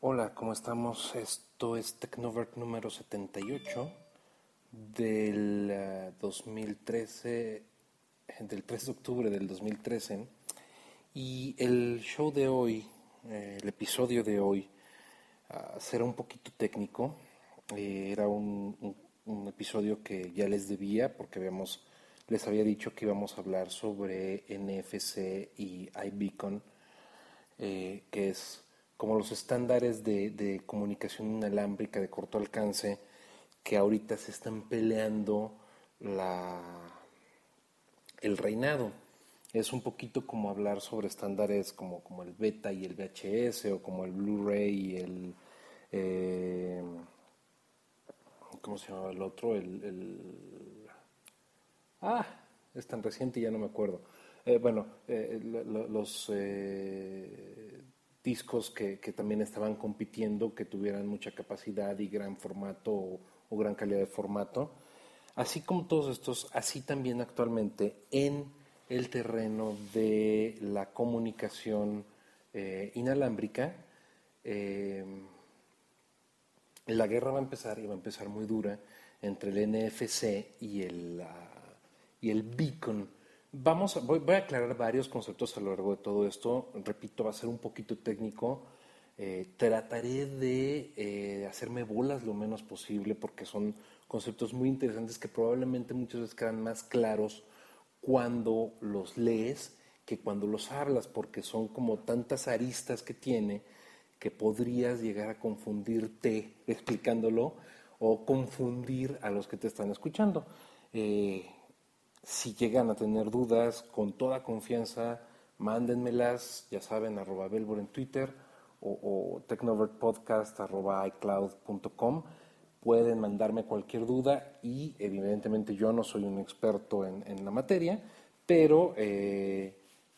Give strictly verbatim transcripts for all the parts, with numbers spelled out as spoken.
Hola, ¿cómo estamos? Esto es Tecnovert número setenta y ocho del eh, dos mil trece, del tres de octubre del dos mil trece. Y el show de hoy, eh, el episodio de hoy, ah, será un poquito técnico. Eh, era un, un- un episodio que ya les debía porque habíamos, les había dicho que íbamos a hablar sobre N F C y iBeacon, eh, que es como los estándares de, de comunicación inalámbrica de corto alcance que ahorita se están peleando la, el reinado. Es un poquito como hablar sobre estándares como, como el beta y el V H S o como el Blu-ray y el... eh, ¿cómo se llamaba el otro? El, el- Ah, es tan reciente y ya no me acuerdo. Eh, bueno, eh, lo- lo- los eh, discos que, que también estaban compitiendo, que tuvieran mucha capacidad y gran formato o, o gran calidad de formato. Así como todos estos, así también actualmente en el terreno de la comunicación eh, inalámbrica. eh, la guerra va a empezar y va a empezar muy dura entre el N F C y el, ah, y el Beacon. Vamos a- voy, voy a aclarar varios conceptos a lo largo de todo esto. Repito, va a ser un poquito técnico. Eh, trataré de eh, hacerme bolas lo menos posible porque son conceptos muy interesantes que probablemente muchas veces quedan más claros cuando los lees que cuando los hablas, porque son como tantas aristas que tiene que podrías llegar a confundirte explicándolo o confundir a los que te están escuchando. Eh, si llegan a tener dudas, con toda confianza, mándenmelas, ya saben, arroba Belbor en Twitter o, o tecnovertpodcast arroba icloud punto com. Pueden mandarme cualquier duda y evidentemente yo no soy un experto en, en la materia, pero eh,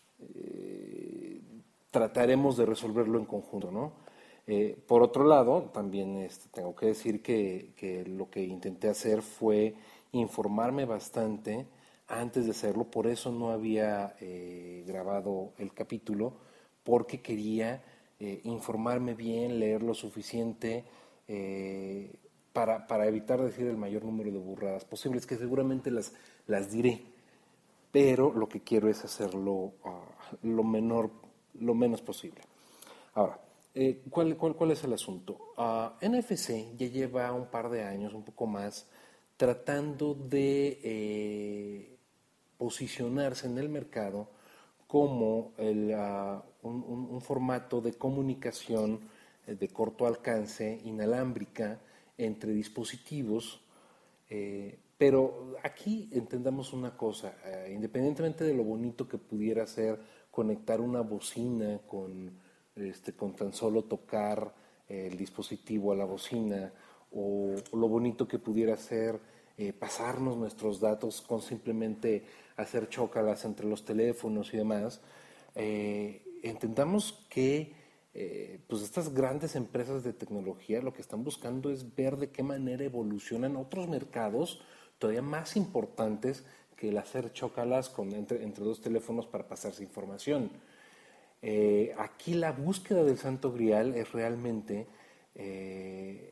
eh, trataremos de resolverlo en conjunto, ¿no? Eh, por otro lado, también este, tengo que decir que, que lo que intenté hacer fue informarme bastante antes de hacerlo, por eso no había eh, grabado el capítulo, porque quería eh, informarme bien, leer lo suficiente eh, para, para evitar decir el mayor número de burradas posibles, que seguramente las, las diré, pero lo que quiero es hacerlo ah, lo menor, lo menos posible. Ahora, eh, ¿cuál, cuál, cuál es el asunto? Ah, N F C ya lleva un par de años, un poco más, tratando de eh, posicionarse en el mercado como el, ah, un, un- un formato de comunicación eh, de corto alcance, inalámbrica, entre dispositivos. Eh, pero aquí entendamos una cosa, eh, independientemente de lo bonito que pudiera ser conectar una bocina con, este, con tan solo tocar eh, el dispositivo a la bocina, o, o lo bonito que pudiera ser eh, pasarnos nuestros datos con simplemente hacer chócalas entre los teléfonos y demás, eh, entendamos que eh, pues estas grandes empresas de tecnología lo que están buscando es ver de qué manera evolucionan otros mercados todavía más importantes que el hacer chócalas con, entre, entre dos teléfonos para pasarse información. Eh, aquí la búsqueda del Santo Grial es realmente eh,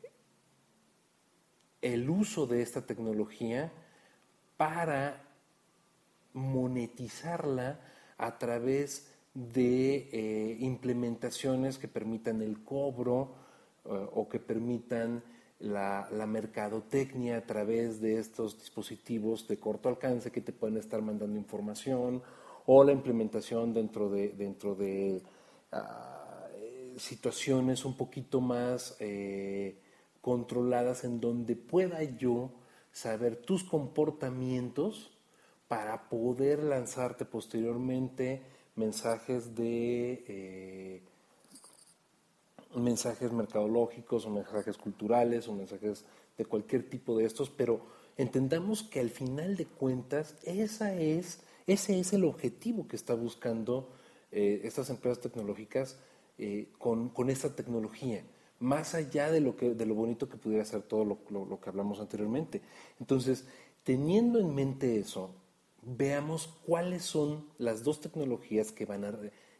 el uso de esta tecnología para monetizarla a través de eh, implementaciones que permitan el cobro eh, o que permitan la, la mercadotecnia a través de estos dispositivos de corto alcance que te pueden estar mandando información, o la implementación dentro de, dentro de ah, eh, situaciones un poquito más eh, controladas en donde pueda yo saber tus comportamientos para poder lanzarte posteriormente mensajes de eh, mensajes mercadológicos o mensajes culturales o mensajes de cualquier tipo de estos, pero entendamos que al final de cuentas esa es, ese es el objetivo que está buscando eh, estas empresas tecnológicas eh, con, con esta tecnología, más allá de lo, que, de lo bonito que pudiera ser todo lo, lo, lo que hablamos anteriormente. Entonces, teniendo en mente eso, veamos cuáles son las dos tecnologías que van a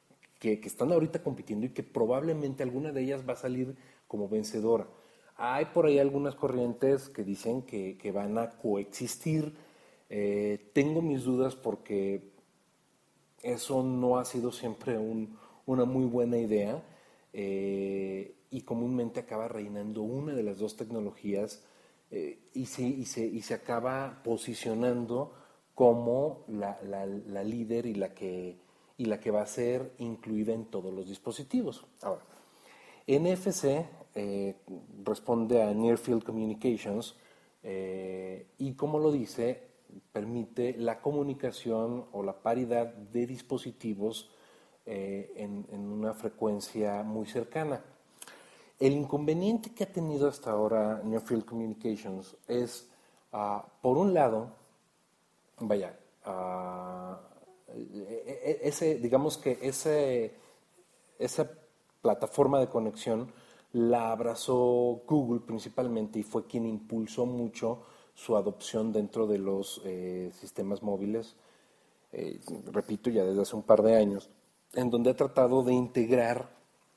que, que están ahorita compitiendo y que probablemente alguna de ellas va a salir como vencedora. Hay por ahí algunas corrientes que dicen que, que van a coexistir. Eh, tengo mis dudas porque eso no ha sido siempre un, una muy buena idea, eh, y comúnmente acaba reinando una de las dos tecnologías, eh, y, se, y, se, y se acaba posicionando como la, la, la líder y la, que, y la que va a ser incluida en todos los dispositivos. Ahora, N F C eh, responde a Near Field Communications, eh, y como lo dice, permite la comunicación o la paridad de dispositivos eh, en, en una frecuencia muy cercana. El inconveniente que ha tenido hasta ahora Near Field Communications es, uh, por un lado, vaya, uh, ese, digamos que ese, esa plataforma de conexión la abrazó Google principalmente y fue quien impulsó mucho su adopción dentro de los eh, sistemas móviles, eh, repito, ya desde hace un par de años, en donde ha tratado de integrar,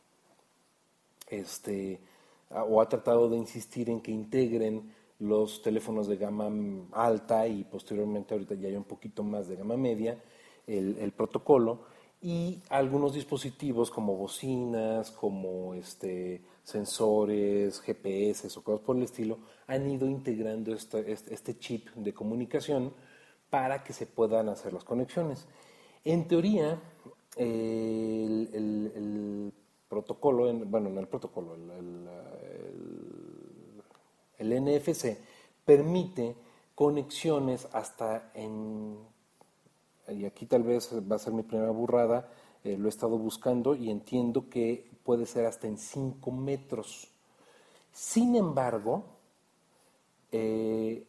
este, o ha tratado de insistir en que integren los teléfonos de gama alta y posteriormente ahorita ya hay un poquito más de gama media, el, el protocolo, y algunos dispositivos como bocinas, como este, sensores, G P S o cosas por el estilo, han ido integrando este, este, este chip de comunicación para que se puedan hacer las conexiones. En teoría, eh, el, el, el protocolo, en, bueno, no el protocolo, el, el, el, el N F C permite conexiones hasta en, y aquí tal vez va a ser mi primera burrada, eh, lo he estado buscando y entiendo que puede ser hasta en cinco metros. Sin embargo, eh,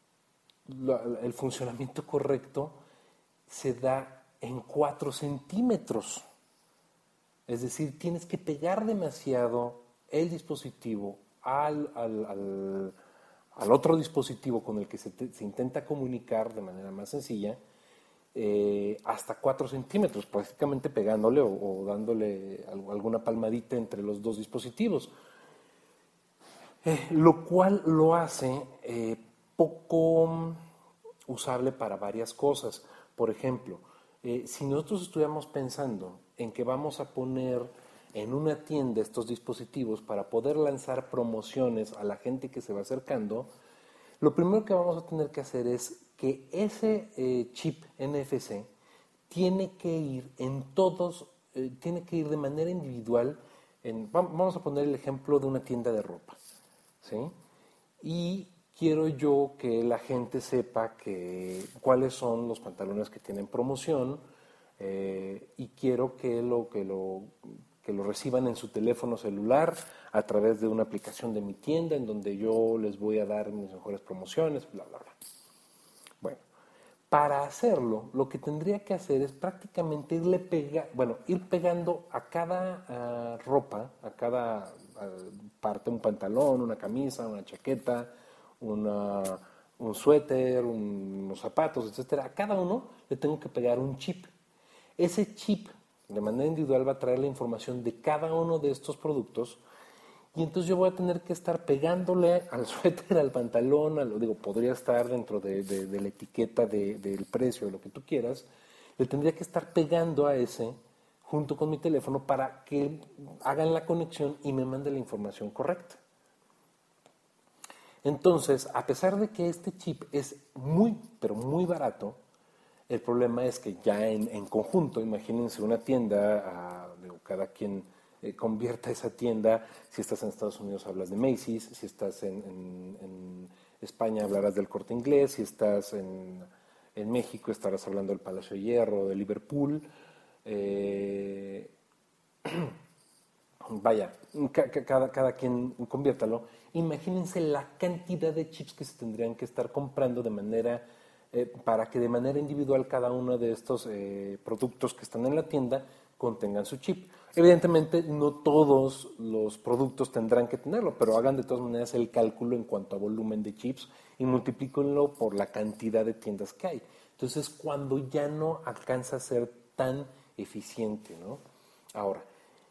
lo, el funcionamiento correcto se da en cuatro centímetros. Es decir, tienes que pegar demasiado el dispositivo al, al, al, al otro dispositivo con el que se, te, se intenta comunicar de manera más sencilla, eh, hasta cuatro centímetros, prácticamente pegándole o, o dándole alguna palmadita entre los dos dispositivos. Eh, lo cual lo hace eh, poco usable para varias cosas. Por ejemplo, eh, si nosotros estuviéramos pensando en que vamos a poner en una tienda estos dispositivos para poder lanzar promociones a la gente que se va acercando, lo primero que vamos a tener que hacer es que ese eh, chip N F C tiene que ir en todos, eh, tiene que ir de manera individual. En, vamos a poner el ejemplo de una tienda de ropa, ¿sí? Y quiero yo que la gente sepa que, cuáles son los pantalones que tienen promoción, eh, y quiero que lo, que, lo, que lo reciban en su teléfono celular a través de una aplicación de mi tienda en donde yo les voy a dar mis mejores promociones, bla, bla, bla. Bueno, para hacerlo, lo que tendría que hacer es prácticamente irle pega, bueno, ir pegando a cada uh, ropa, a cada uh, parte, un pantalón, una camisa, una chaqueta, una, un suéter, un, unos zapatos, etcétera. A cada uno le tengo que pegar un chip. Ese chip, de manera individual, va a traer la información de cada uno de estos productos. Y entonces yo voy a tener que estar pegándole al suéter, al pantalón, a lo, digo, podría estar dentro de, de, de la etiqueta de, del precio, de lo que tú quieras. Le tendría que estar pegando a ese junto con mi teléfono para que hagan la conexión y me mande la información correcta. Entonces, a pesar de que este chip es muy, pero muy barato, el problema es que ya en, en conjunto, imagínense una tienda, uh, digo, cada quien eh, convierta esa tienda. Si estás en Estados Unidos hablas de Macy's, si estás en, en, en España hablarás del Corte Inglés, si estás en, en México estarás hablando del Palacio de Hierro, de Liverpool. Eh, vaya, cada, cada quien conviértalo. Imagínense la cantidad de chips que se tendrían que estar comprando de manera... Eh, para que de manera individual cada uno de estos eh, productos que están en la tienda contengan su chip. Evidentemente no todos los productos tendrán que tenerlo, pero hagan de todas maneras el cálculo en cuanto a volumen de chips y multiplíquenlo por la cantidad de tiendas que hay. Entonces, cuando ya no alcanza a ser tan eficiente, ¿no? Ahora,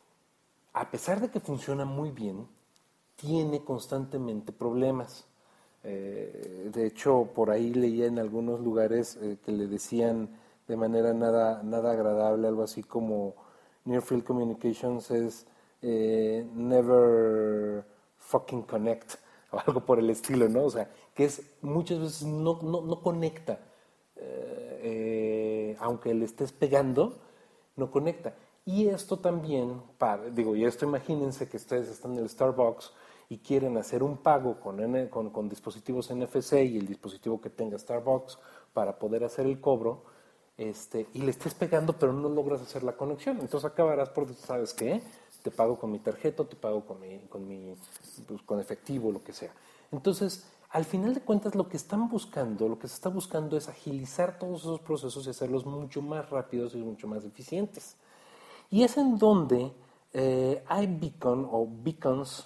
a pesar de que funciona muy bien, tiene constantemente problemas. Eh, de hecho, por ahí leía en algunos lugares eh, que le decían de manera nada, nada agradable, algo así como Near Field Communications es eh, never fucking connect, o algo por el estilo, ¿no? O sea, que es muchas veces no, no, no conecta, eh, eh, aunque le estés pegando, no conecta. Y esto también, para, digo, y esto imagínense que ustedes están en el Starbucks y quieren hacer un pago con, N, con, con dispositivos N F C y el dispositivo que tenga Starbucks para poder hacer el cobro, este, y le estés pegando pero no logras hacer la conexión. Entonces acabarás por decir, ¿sabes qué? Te pago con mi tarjeta, te pago con mi, con mi pues, con efectivo, lo que sea. Entonces, al final de cuentas, lo que están buscando, lo que se está buscando es agilizar todos esos procesos y hacerlos mucho más rápidos y mucho más eficientes. Y es en donde eh, iBeacon o beacons,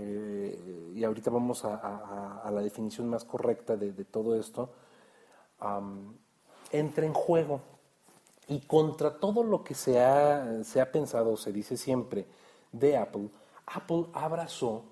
eh, y ahorita vamos a, a, a, la definición más correcta de, de todo esto, um, entra en juego. Y contra todo lo que se ha, se ha pensado, se dice siempre, de Apple, Apple abrazó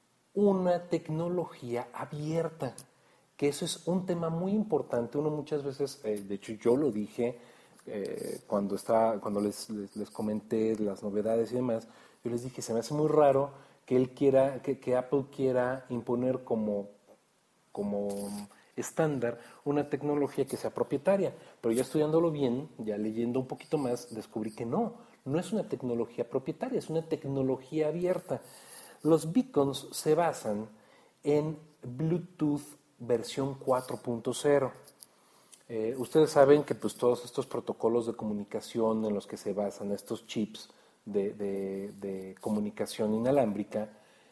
una tecnología abierta, que eso es un tema muy importante. Uno muchas veces, eh, de hecho yo lo dije eh, cuando, estaba, cuando les, les, les comenté las novedades y demás, yo les dije, se me hace muy raro que él quiera, que, que Apple quiera imponer como, como estándar una tecnología que sea propietaria. Pero ya estudiándolo bien, ya leyendo un poquito más, descubrí que no, no es una tecnología propietaria, es una tecnología abierta. Los beacons se basan en Bluetooth versión cuatro punto cero. Eh, ustedes saben que pues todos estos protocolos de comunicación en los que se basan estos chips de, de, de comunicación inalámbrica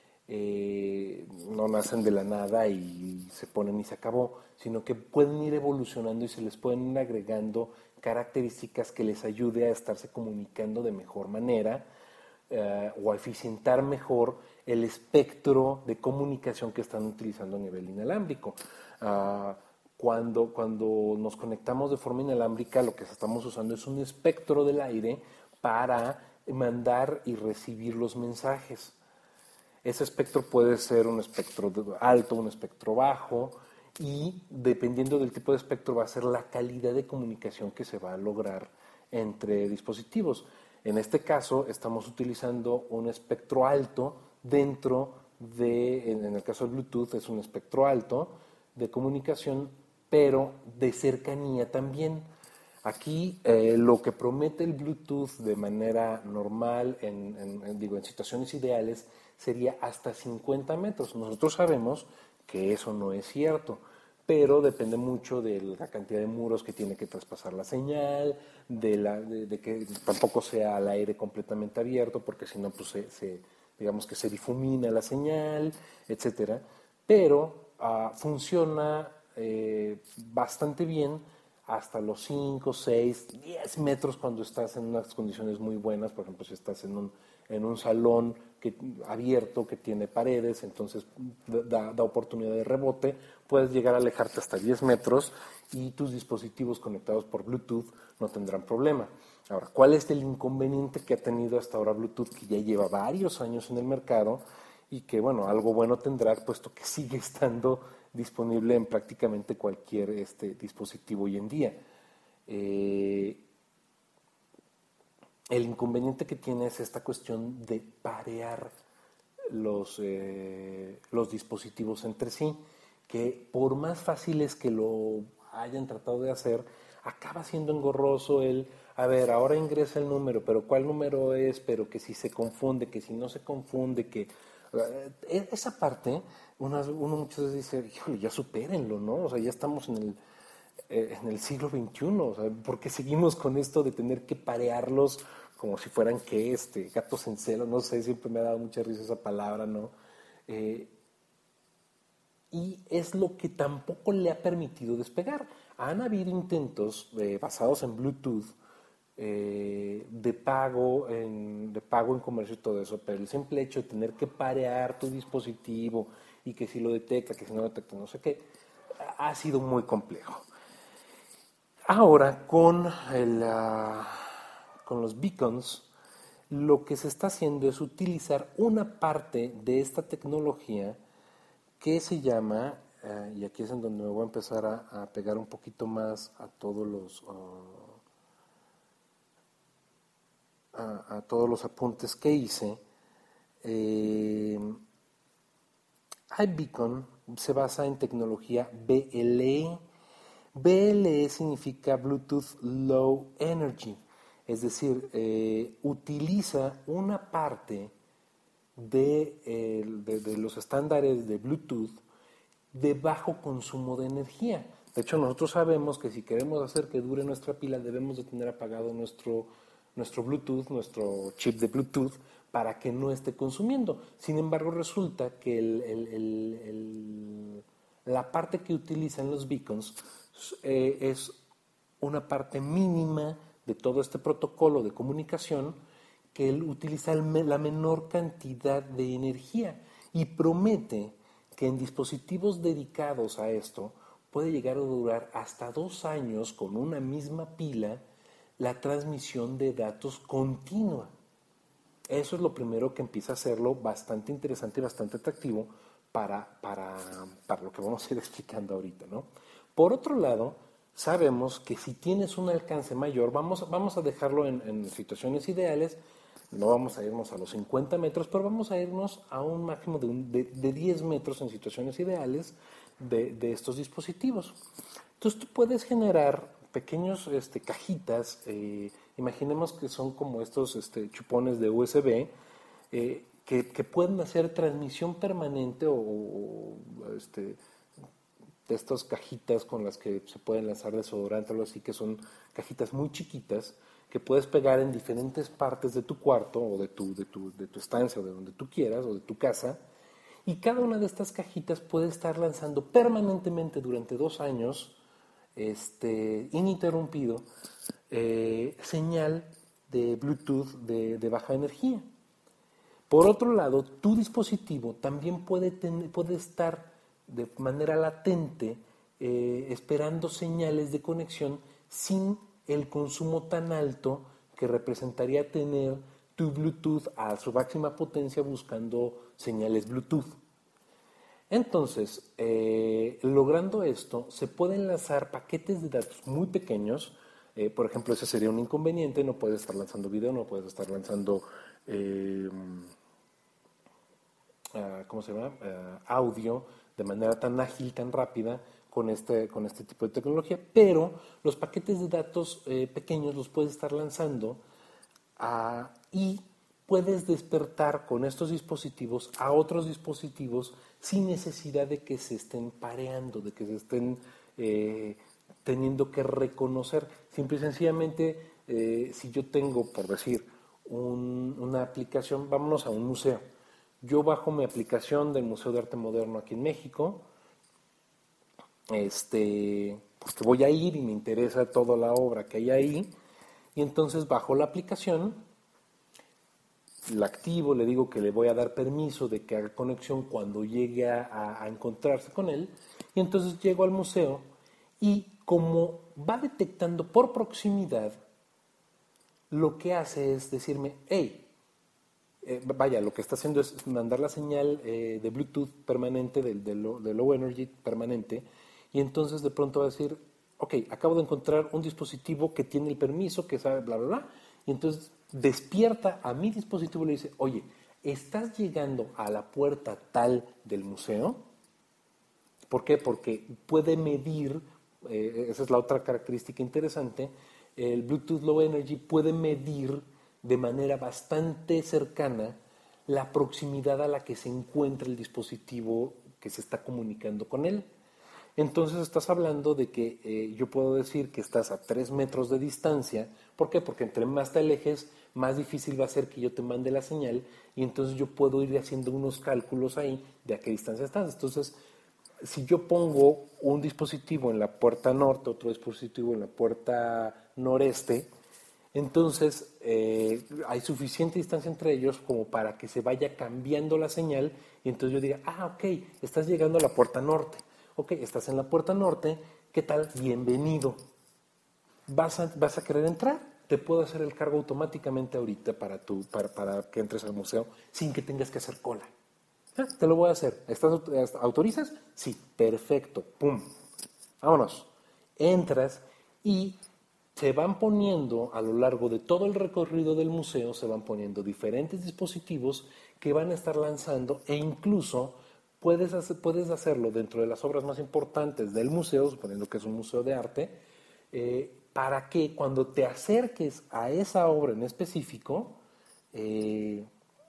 eh, no nacen de la nada y se ponen y se acabó, sino que pueden ir evolucionando y se les pueden ir agregando características que les ayude a estarse comunicando de mejor manera eh, o a eficientar mejor el espectro de comunicación que están utilizando a nivel inalámbrico. Uh, cuando, cuando nos conectamos de forma inalámbrica, lo que estamos usando es un espectro del aire para mandar y recibir los mensajes. Ese espectro puede ser un espectro alto, un espectro bajo, y dependiendo del tipo de espectro va a ser la calidad de comunicación que se va a lograr entre dispositivos. En este caso estamos utilizando un espectro alto dentro de, en el caso del Bluetooth es un espectro alto de comunicación, pero de cercanía también. Aquí eh, lo que promete el Bluetooth de manera normal, en, en, en, digo, en situaciones ideales, sería hasta cincuenta metros. Nosotros sabemos que eso no es cierto, pero depende mucho de la cantidad de muros que tiene que traspasar la señal, de, la, de, de que tampoco sea al aire completamente abierto, porque si no, pues se, se, digamos que se difumina la señal, etcétera. Pero uh, funciona eh, bastante bien hasta los cinco, seis, diez metros cuando estás en unas condiciones muy buenas. Por ejemplo, si estás en un, en un salón que, abierto que tiene paredes, entonces da, da oportunidad de rebote, puedes llegar a alejarte hasta diez metros y tus dispositivos conectados por Bluetooth no tendrán problema. Ahora, ¿cuál es el inconveniente que ha tenido hasta ahora Bluetooth, que ya lleva varios años en el mercado y que, bueno, algo bueno tendrá, puesto que sigue estando disponible en prácticamente cualquier este, dispositivo hoy en día? Eh, el inconveniente que tiene es esta cuestión de parear los, eh, los dispositivos entre sí, que por más fáciles que lo hayan tratado de hacer, acaba siendo engorroso el, a ver, ahora ingresa el número, pero ¿cuál número es? Pero que si se confunde, que si no se confunde, que... Eh, esa parte, uno, uno muchas veces dice, híjole, ya supérenlo, ¿no? O sea, ya estamos en el, eh, en el siglo veintiuno, o sea, ¿por qué seguimos con esto de tener que parearlos como si fueran que este, gatos en celo? No sé, siempre me ha dado mucha risa esa palabra, ¿no? Eh, y es lo que tampoco le ha permitido despegar. Han habido intentos eh, basados en Bluetooth eh, de pago en, de pago en comercio y todo eso, pero el simple hecho de tener que parear tu dispositivo y que si lo detecta, que si no lo detecta, no sé qué, ha sido muy complejo. Ahora con, el, uh, con los beacons lo que se está haciendo es utilizar una parte de esta tecnología que se llama, uh, y aquí es en donde me voy a empezar a, a pegar un poquito más a todos los uh, a, a todos los apuntes que hice. eh, iBeacon se basa en tecnología B L E. B L E significa Bluetooth Low Energy, es decir, eh, utiliza una parte de, eh, de, de los estándares de Bluetooth de bajo consumo de energía. De hecho, nosotros sabemos que si queremos hacer que dure nuestra pila, debemos de tener apagado nuestro, nuestro Bluetooth, nuestro chip de Bluetooth, para que no esté consumiendo. Sin embargo, resulta que el, el, el, el, la parte que utilizan los beacons eh, es una parte mínima de todo este protocolo de comunicación, que él utiliza el, la menor cantidad de energía y promete que en dispositivos dedicados a esto puede llegar a durar hasta dos años con una misma pila la transmisión de datos continua. Eso es lo primero que empieza a hacerlo bastante interesante y bastante atractivo para, para, para lo que vamos a ir explicando ahorita, ¿no? Por otro lado, sabemos que si tienes un alcance mayor, vamos, vamos a dejarlo en, en situaciones ideales, no vamos a irnos a los cincuenta metros, pero vamos a irnos a un máximo de, un, de, de diez metros en situaciones ideales de, de estos dispositivos. Entonces tú puedes generar pequeños este, cajitas, eh, imaginemos que son como estos este, chupones de U S B, eh, que, que pueden hacer transmisión permanente o, o este, de estas cajitas con las que se pueden lanzar desodorante o algo así, que son cajitas muy chiquitas, que puedes pegar en diferentes partes de tu cuarto o de tu, de tu, de tu estancia o de donde tú quieras o de tu casa, y cada una de estas cajitas puede estar lanzando permanentemente durante dos años este, ininterrumpido eh, señal de Bluetooth de, de baja energía. Por otro lado, tu dispositivo también puede, ten, puede estar de manera latente eh, esperando señales de conexión sin el consumo tan alto que representaría tener tu Bluetooth a su máxima potencia buscando señales Bluetooth. Entonces, eh, logrando esto, se pueden lanzar paquetes de datos muy pequeños. Eh, por ejemplo, ese sería un inconveniente, no puedes estar lanzando video, no puedes estar lanzando, eh, uh, ¿cómo se llama? Uh, audio de manera tan ágil, tan rápida con este, con este tipo de tecnología, pero los paquetes de datos eh, pequeños los puedes estar lanzando uh, y puedes despertar con estos dispositivos a otros dispositivos sin necesidad de que se estén pareando, de que se estén eh, teniendo que reconocer. Simple y sencillamente, eh, si yo tengo, por decir, un, una aplicación, vámonos a un museo. Yo bajo mi aplicación del Museo de Arte Moderno aquí en México, este, porque voy a ir y me interesa toda la obra que hay ahí, y entonces bajo la aplicación, la activo, le digo que le voy a dar permiso de que haga conexión cuando llegue a, a encontrarse con él, y entonces llego al museo y como va detectando por proximidad, lo que hace es decirme, hey, eh, vaya, lo que está haciendo es mandar la señal eh, de Bluetooth permanente, de, de, low, de low energy permanente, y entonces de pronto va a decir, ok, acabo de encontrar un dispositivo que tiene el permiso, que sabe bla, bla, bla, y entonces despierta a mi dispositivo y le dice, oye, ¿estás llegando a la puerta tal del museo? ¿Por qué? Porque puede medir, eh, esa es la otra característica interesante, el Bluetooth Low Energy puede medir de manera bastante cercana la proximidad a la que se encuentra el dispositivo que se está comunicando con él. Entonces estás hablando de que eh, yo puedo decir que estás a tres metros de distancia. ¿Por qué? Porque entre más te alejes, más difícil va a ser que yo te mande la señal y entonces yo puedo ir haciendo unos cálculos ahí de a qué distancia estás. Entonces, si yo pongo un dispositivo en la puerta norte, otro dispositivo en la puerta noreste, entonces eh, hay suficiente distancia entre ellos como para que se vaya cambiando la señal y entonces yo diga, ah, ok, estás llegando a la puerta norte. Ok, estás en la puerta norte, ¿qué tal? Bienvenido. ¿Vas a, vas a querer entrar? te puedo hacer el cargo automáticamente ahorita para, tu, para, para que entres al museo sin que tengas que hacer cola. Ah, te lo voy a hacer. ¿Estás, ¿Autorizas? Sí, perfecto. Pum. Vámonos. Entras y se van poniendo a lo largo de todo el recorrido del museo, se van poniendo diferentes dispositivos que van a estar lanzando e incluso puedes, hacer, puedes hacerlo dentro de las obras más importantes del museo, suponiendo que es un museo de arte, eh, para que cuando te acerques a esa obra en específico, eh,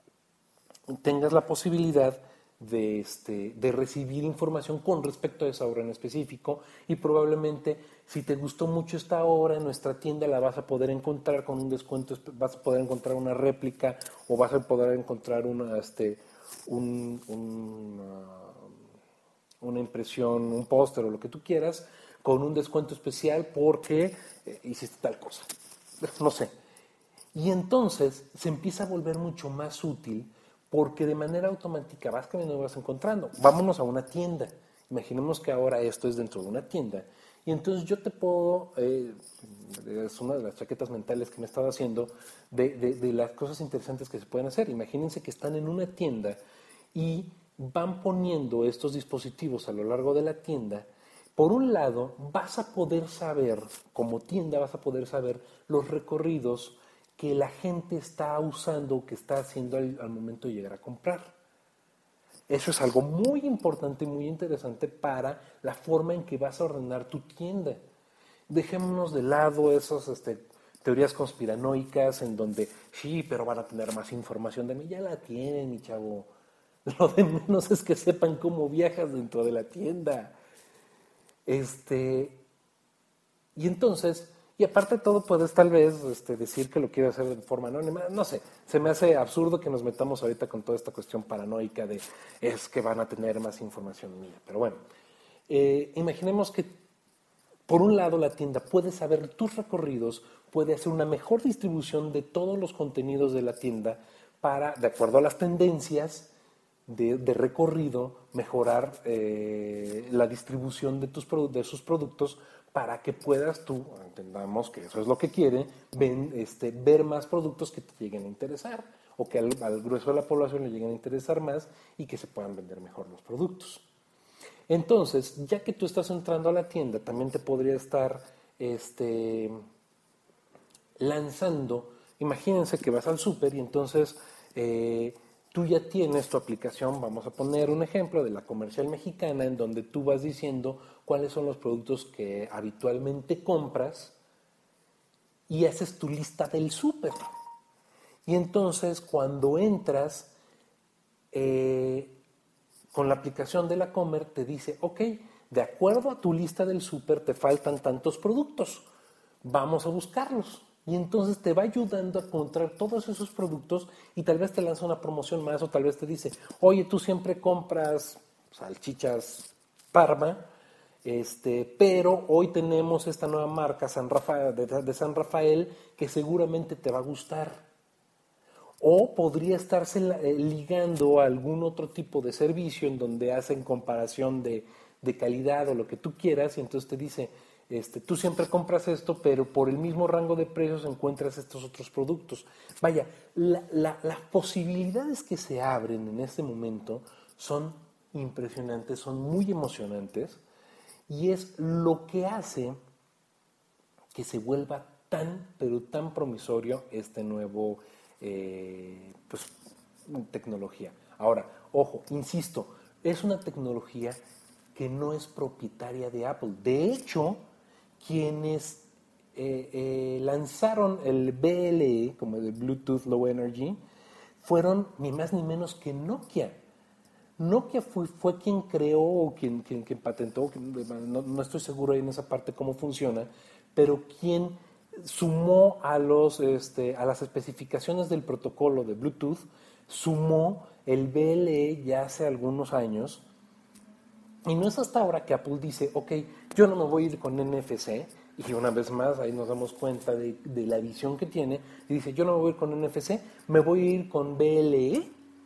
tengas la posibilidad de, este, de recibir información con respecto a esa obra en específico y probablemente si te gustó mucho esta obra en nuestra tienda la vas a poder encontrar con un descuento, vas a poder encontrar una réplica o vas a poder encontrar una, este, un, un, uh, una impresión, un póster o lo que tú quieras con un descuento especial porque eh, hiciste tal cosa, no sé. Y entonces se empieza a volver mucho más útil porque de manera automática vas caminando y vas encontrando. Vámonos a una tienda. Imaginemos que ahora esto es dentro de una tienda. Y entonces yo te puedo, eh, es una de las chaquetas mentales que me he estado haciendo, de, de, de las cosas interesantes que se pueden hacer. Imagínense que están en una tienda y van poniendo estos dispositivos a lo largo de la tienda. Por un lado, vas a poder saber, como tienda vas a poder saber los recorridos que la gente está usando, que está haciendo al, al momento de llegar a comprar. Eso es algo muy importante y muy interesante para la forma en que vas a ordenar tu tienda. Dejémonos de lado esas este, teorías conspiranoicas en donde, sí, pero van a tener más información de mí. Ya la tienen, mi chavo. Lo de menos es que sepan cómo viajas dentro de la tienda. Este, y entonces... Y aparte de todo, puedes tal vez este, decir que lo quieres hacer de forma anónima. No sé, se me hace absurdo que nos metamos ahorita con toda esta cuestión paranoica de es que van a tener más información mía. Pero bueno, eh, imaginemos que por un lado la tienda puede saber tus recorridos, puede hacer una mejor distribución de todos los contenidos de la tienda para, de acuerdo a las tendencias de, de recorrido, mejorar eh, la distribución de, tus, de sus productos para que puedas tú, entendamos que eso es lo que quiere, ven, este, ver más productos que te lleguen a interesar o que al, al grueso de la población le lleguen a interesar más y que se puedan vender mejor los productos. Entonces, ya que tú estás entrando a la tienda, también te podría estar este, lanzando, imagínense que vas al súper y entonces eh, tú ya tienes tu aplicación, vamos a poner un ejemplo de la Comercial Mexicana, en donde tú vas diciendo cuáles son los productos que habitualmente compras y haces tu lista del súper. Y entonces cuando entras eh, con la aplicación de la Comer te dice, ok, de acuerdo a tu lista del súper te faltan tantos productos, vamos a buscarlos. Y entonces te va ayudando a encontrar todos esos productos y tal vez te lanza una promoción más o tal vez te dice, oye, tú siempre compras salchichas Parma, este, pero hoy tenemos esta nueva marca San Rafael, de, de San Rafael que seguramente te va a gustar. O podría estarse ligando a algún otro tipo de servicio en donde hacen comparación de, de calidad o lo que tú quieras y entonces te dice, este, tú siempre compras esto, pero por el mismo rango de precios encuentras estos otros productos. Vaya, la, la, las posibilidades que se abren en este momento son impresionantes, son muy emocionantes y es lo que hace que se vuelva tan, pero tan promisorio este nuevo eh, pues, tecnología. Ahora, ojo, insisto, es una tecnología que no es propietaria de Apple. De hecho, quienes eh, eh, lanzaron el B L E, como el Bluetooth Low Energy, fueron ni más ni menos que Nokia. Nokia fue, fue quien creó o quien, quien, quien patentó, no, no estoy seguro ahí en esa parte cómo funciona, pero quien sumó a, los, este, a las especificaciones del protocolo de Bluetooth, sumó el B L E ya hace algunos años. Y no es hasta ahora que Apple dice, ok, yo no me voy a ir con N F C, y una vez más ahí nos damos cuenta de, de la visión que tiene, y dice, yo no me voy a ir con N F C, me voy a ir con B L E,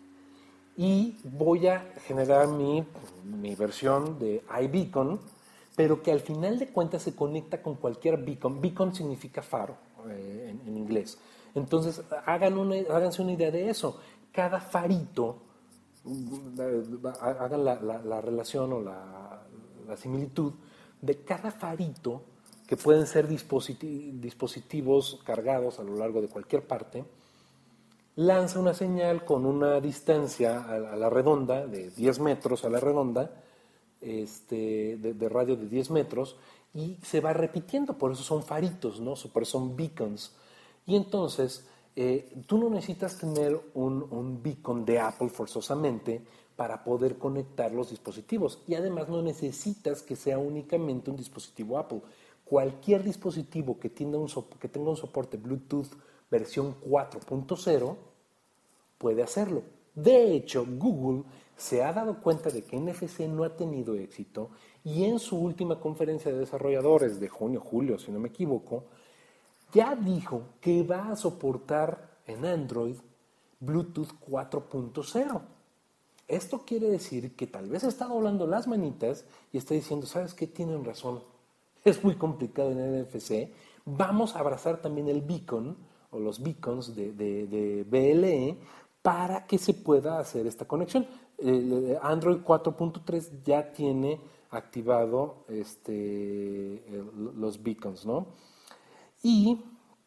y voy a generar mi, mi versión de iBeacon, pero que al final de cuentas se conecta con cualquier beacon. Beacon significa faro eh, en, en inglés. Entonces, hagan una, háganse una idea de eso. Cada farito, hagan la, la, la relación o la, la similitud de cada farito, que pueden ser dispositi- dispositivos cargados a lo largo de cualquier parte, lanza una señal con una distancia a la, a la redonda, de diez metros a la redonda, este, de, de radio de diez metros, y se va repitiendo, por eso son faritos, ¿no? Por eso son beacons. Y entonces, eh, tú no necesitas tener un, un beacon de Apple forzosamente para poder conectar los dispositivos. Y además no necesitas que sea únicamente un dispositivo Apple. Cualquier dispositivo que tenga un, que tenga un soporte Bluetooth versión cuatro punto cero puede hacerlo. De hecho, Google se ha dado cuenta de que N F C no ha tenido éxito y en su última conferencia de desarrolladores de junio, julio, si no me equivoco, ya dijo que va a soportar en Android Bluetooth cuatro punto cero. Esto quiere decir que tal vez está doblando las manitas y está diciendo, ¿sabes qué? Tienen razón. Es muy complicado en N F C. Vamos a abrazar también el beacon o los beacons de, de, de B L E para que se pueda hacer esta conexión. Eh, Android cuatro punto tres ya tiene activado este, el, los beacons, ¿no? Y,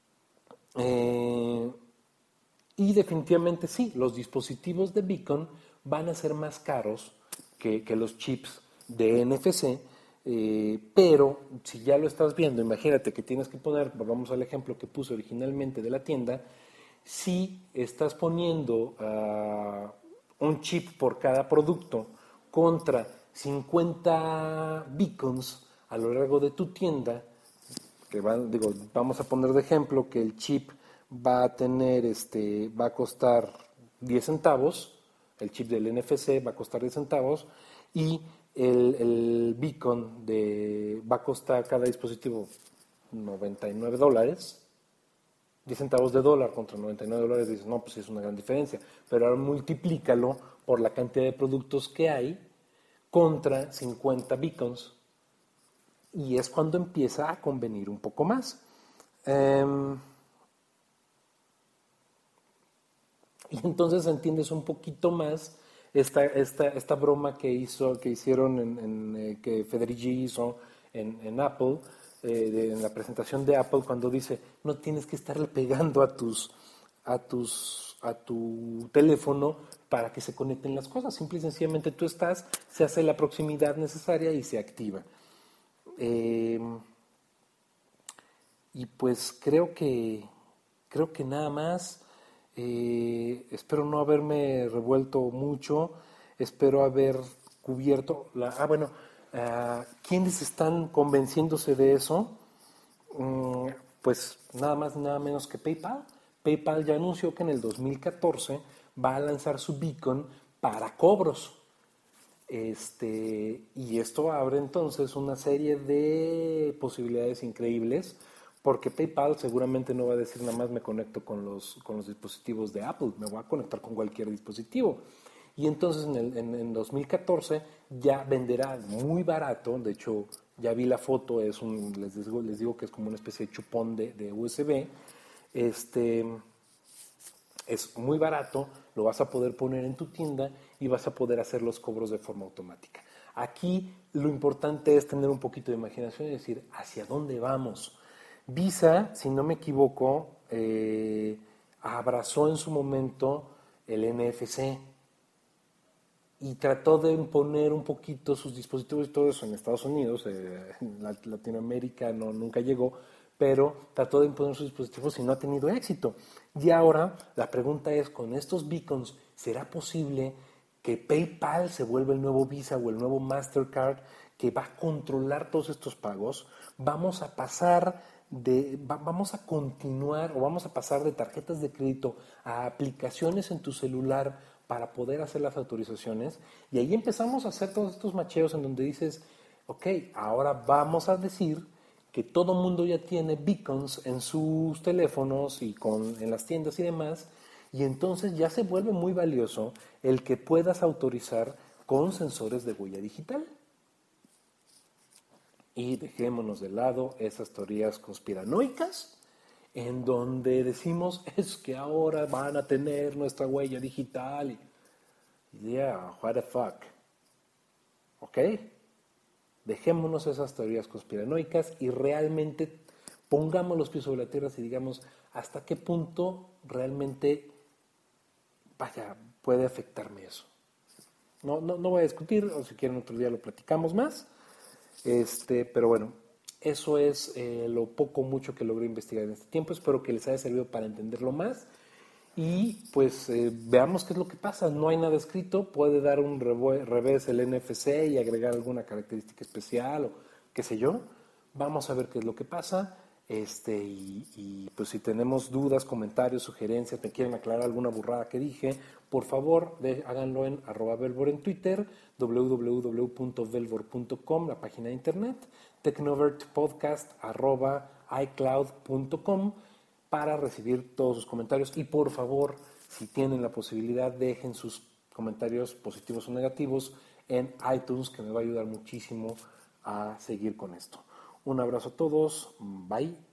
eh, y definitivamente sí, los dispositivos de beacon van a ser más caros que, que los chips de N F C, eh, pero si ya lo estás viendo, imagínate que tienes que poner, volvamos al ejemplo que puse originalmente de la tienda, si estás poniendo uh, un chip por cada producto contra cincuenta beacons a lo largo de tu tienda, que van, digo, vamos a poner de ejemplo que el chip va a tener, este, va a costar diez centavos, el chip del N F C va a costar diez centavos y el, el beacon de, va a costar cada dispositivo noventa y nueve dólares, diez centavos de dólar contra noventa y nueve dólares, dices, no, pues es una gran diferencia, pero ahora multiplícalo por la cantidad de productos que hay contra cincuenta beacons y es cuando empieza a convenir un poco más. Um, y entonces entiendes un poquito más esta, esta, esta broma que hizo, que hicieron en, en, eh, que Federici hizo en, en Apple, eh, de, en la presentación de Apple, cuando dice no tienes que estarle pegando a tus a tus a tu teléfono para que se conecten las cosas, simple y sencillamente tú estás, se hace la proximidad necesaria y se activa. Eh, y pues creo que creo que nada más. Eh, espero no haberme revuelto mucho, espero haber cubierto la... Ah, bueno, uh, ¿quiénes están convenciéndose de eso? Mm, pues nada más, nada menos que PayPal. PayPal ya anunció que en el dos mil catorce va a lanzar su beacon para cobros. Este, y esto abre entonces una serie de posibilidades increíbles, porque PayPal seguramente no va a decir nada más me conecto con los, con los dispositivos de Apple, me voy a conectar con cualquier dispositivo. Y entonces en, el, en, en dos mil catorce ya venderá muy barato, de hecho ya vi la foto, es un, les, digo, les digo que es como una especie de chupón de, de U S B, este, es muy barato, lo vas a poder poner en tu tienda y vas a poder hacer los cobros de forma automática. Aquí lo importante es tener un poquito de imaginación y decir, ¿hacia dónde vamos? Visa, si no me equivoco, eh, abrazó en su momento el N F C y trató de imponer un poquito sus dispositivos y todo eso en Estados Unidos, eh, en Latinoamérica no, nunca llegó, pero trató de imponer sus dispositivos y no ha tenido éxito. Y ahora la pregunta es, con estos beacons, ¿será posible que PayPal se vuelva el nuevo Visa o el nuevo Mastercard que va a controlar todos estos pagos? Vamos a pasar de, va, vamos a continuar o vamos a pasar de tarjetas de crédito a aplicaciones en tu celular para poder hacer las autorizaciones, y ahí empezamos a hacer todos estos macheos en donde dices, ok, ahora vamos a decir que todo mundo ya tiene beacons en sus teléfonos y con, en las tiendas y demás, y entonces ya se vuelve muy valioso el que puedas autorizar con sensores de huella digital. Y dejémonos de lado esas teorías conspiranoicas en donde decimos, es que ahora van a tener nuestra huella digital. Yeah, what the fuck. ¿Ok? Dejémonos esas teorías conspiranoicas y realmente pongamos los pies sobre la tierra y digamos hasta qué punto realmente, vaya, puede afectarme eso. No, no, no voy a discutir, o si quieren otro día lo platicamos más. Este, pero bueno, eso es eh, lo poco mucho que logré investigar en este tiempo. Espero que les haya servido para entenderlo más. Y pues eh, veamos qué es lo que pasa. No hay nada escrito, puede dar un revés el N F C y agregar alguna característica especial o qué sé yo. Vamos a ver qué es lo que pasa. Este, y, y pues si tenemos dudas, comentarios, sugerencias, me quieren aclarar alguna burrada que dije, por favor de, háganlo en arroba Velvor en Twitter, w w w punto velvor punto com, la página de internet, technovertpodcast arroba icloud punto com para recibir todos sus comentarios. Y por favor, si tienen la posibilidad, dejen sus comentarios positivos o negativos en iTunes, que me va a ayudar muchísimo a seguir con esto. Un abrazo a todos, bye.